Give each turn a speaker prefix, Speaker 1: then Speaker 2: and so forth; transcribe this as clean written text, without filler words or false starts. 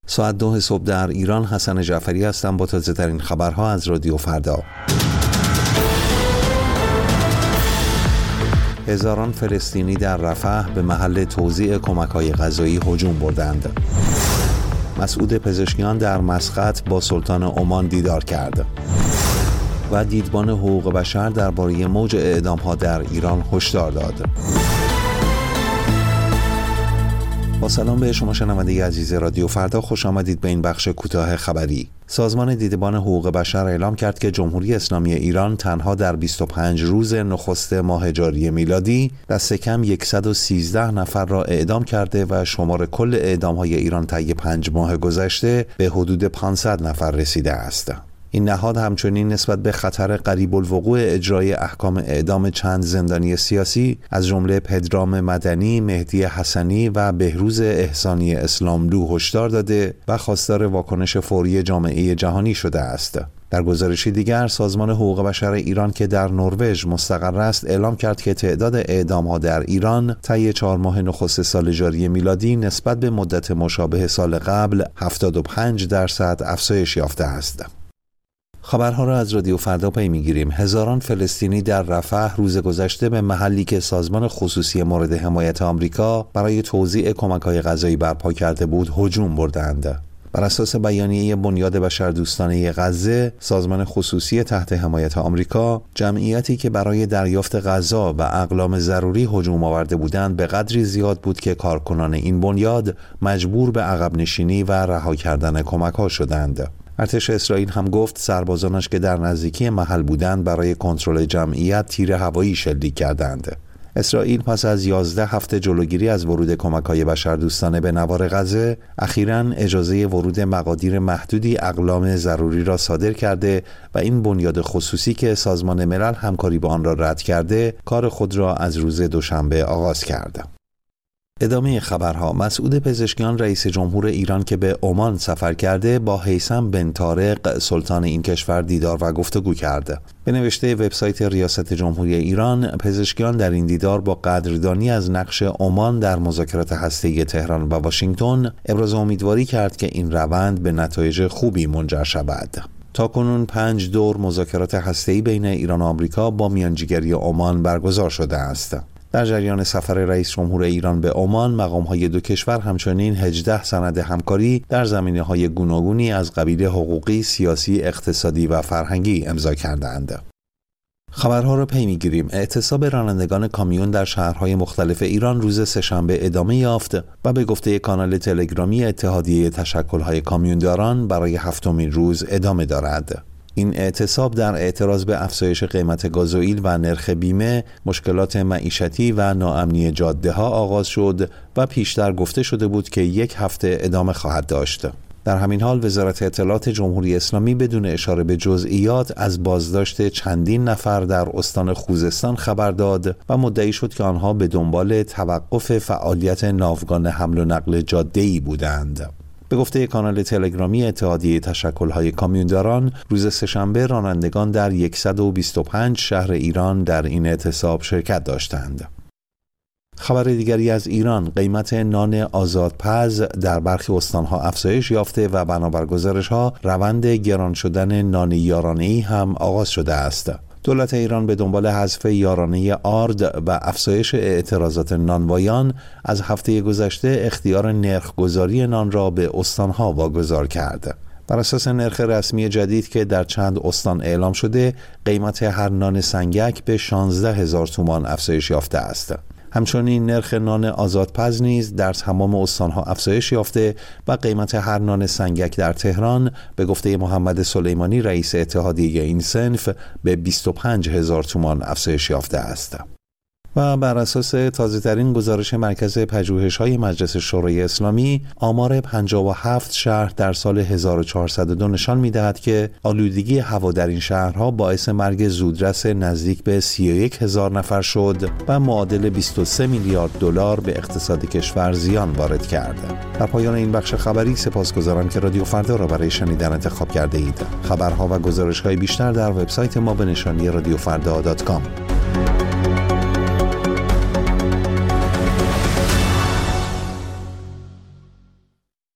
Speaker 1: ساعت 2 صبح در ایران. حسن جعفری هستم با تازه ترین خبرها از رادیو فردا. هزاران فلسطینی در رفح به محل توزیع کمک‌های غذایی هجوم بردند. مسعود پزشکیان در مسقط با سلطان عمان دیدار کرد و دیدبان حقوق بشر درباره موج اعدام‌ها در ایران هشدار داد. با سلام به شما شنونده عزیز رادیو فردا، خوش آمدید به این بخش کوتاه خبری. سازمان دیدبان حقوق بشر اعلام کرد که جمهوری اسلامی ایران تنها در 25 روز نخست ماه جاری میلادی دست کم 113 نفر را اعدام کرده و شمار کل اعدام‌های ایران طی 5 ماه گذشته به حدود 500 نفر رسیده است. این نهاد همچنین نسبت به خطر قریب الوقوع اجرای احکام اعدام چند زندانی سیاسی از جمله پدرام مدنی، مهدی حسنی و بهروز احسانی اسلاملو هشدار داده و خواستار واکنش فوری جامعه جهانی شده است. در گزارشی دیگر، سازمان حقوق بشر ایران که در نروژ مستقر است اعلام کرد که تعداد اعدام‌ها در ایران طی 4 ماه نخست سال جاری میلادی نسبت به مدت مشابه سال قبل 75% افزایش یافته است. خبرها را از رادیو فردا پی می‌گیریم. هزاران فلسطینی در رفح روز گذشته به محلی که سازمان خصوصی مورد حمایت آمریکا برای توزیع کمک‌های غذایی برپا کرده بود هجوم بردند. بر اساس بیانیه بنیاد بشردوستانه غزه، سازمان خصوصی تحت حمایت آمریکا، جمعیتی که برای دریافت غذا و اقلام ضروری هجوم آورده بودند به قدری زیاد بود که کارکنان این بنیاد مجبور به عقب نشینی و رها کردن کمک‌ها شدند. ارتش اسرائیل هم گفت سربازانش که در نزدیکی محل بودند برای کنترل جمعیت تیر هوایی شلیک کردند. اسرائیل پس از 11 هفته جلوگیری از ورود کمک‌های بشردوستانه به نوار غزه، اخیراً اجازه ورود مقادیر محدودی اقلام ضروری را صادر کرده و این بنیاد خصوصی که سازمان ملل همکاری با آن را رد کرده، کار خود را از روز دوشنبه آغاز کرد. ادامه خبرها. مسعود پزشکیان رئیس جمهور ایران که به عمان سفر کرده با هیثم بن طارق سلطان این کشور دیدار و گفتگو کرد. به نوشته وبسایت ریاست جمهوری ایران، پزشکیان در این دیدار با قدردانی از نقش عمان در مذاکرات هسته‌ای تهران و واشنگتن ابراز امیدواری کرد که این روند به نتایج خوبی منجر شود. تاکنون 5 دور مذاکرات هسته‌ای بین ایران و آمریکا با میانجیگری عمان برگزار شده است. در جریان سفر رئیس جمهور ایران به عمان، مقام‌های دو کشور همچنین 18 سند همکاری در زمینه‌های گوناگونی از قبیل حقوقی، سیاسی، اقتصادی و فرهنگی امضا کردند. خبرها را پی می‌گیریم. اعتصاب رانندگان کامیون در شهرهای مختلف ایران روز سه‌شنبه ادامه یافت و به گفته کانال تلگرامی اتحادیه تشکل‌های کامیونداران برای 7مین روز ادامه دارد. این اعتصاب در اعتراض به افزایش قیمت گازوئیل و نرخ بیمه، مشکلات معیشتی و ناامنی جاده‌ها آغاز شد و پیشتر گفته شده بود که 1 هفته ادامه خواهد داشت. در همین حال وزارت اطلاعات جمهوری اسلامی بدون اشاره به جزئیات از بازداشت چندین نفر در استان خوزستان خبر داد و مدعی شد که آنها به دنبال توقف فعالیت ناوگان حمل و نقل جاده‌ای بودند. به گفته کانال تلگرامی اتحادیه تشکل‌های کامیونداران، روز سه‌شنبه رانندگان در 125 شهر ایران در این اعتصاب شرکت داشتند. خبر دیگری از ایران، قیمت نان آزادپز در برخی استانها افزایش یافته و بنابر گزارش‌ها روند گران شدن نان یارانه‌ای هم آغاز شده است. دولت ایران به دنبال حذف یارانه آرد و افزایش اعتراضات نانوایان از هفته گذشته اختیار نرخ‌گذاری نان را به استانها واگذار کرد. بر اساس نرخ رسمی جدید که در چند استان اعلام شده، قیمت هر نان سنگک به 16,000 تومان افزایش یافته است. همچنین نرخ نان آزادپز نیز در تمام استانها افزایش یافته و قیمت هر نان سنگک در تهران به گفته محمد سلیمانی رئیس اتحادیه این صنف به 25,000 تومان افزایش یافته است. و بر اساس تازه‌ترین گزارش مرکز پژوهش‌های مجلس شورای اسلامی، آمار 57 شهر در سال 1402 نشان می‌دهد که آلودگی هوا در این شهرها باعث مرگ زودرس نزدیک به 31,000 نفر شد و معادل 23 میلیارد دلار به اقتصاد کشور زیان وارد کرد. در پایان این بخش خبری سپاسگزارم که رادیو فردا را برای شنیدن انتخاب کرده اید. خبرها و گزارش‌های بیشتر در وبسایت ما به نشانی radiofrda.com.